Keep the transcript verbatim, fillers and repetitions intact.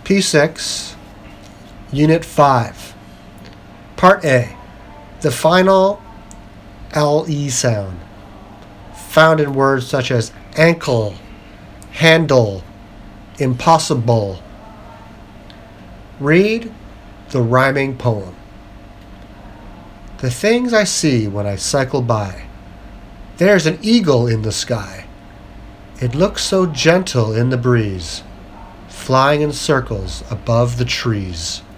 P six, Unit five. Part A. The final L E sound, found in words such as ankle, handle, impossible. Read the rhyming poem. The things I see when I cycle by. There's an eagle in the sky. It looks so gentle in the breeze, flying in circles above the trees.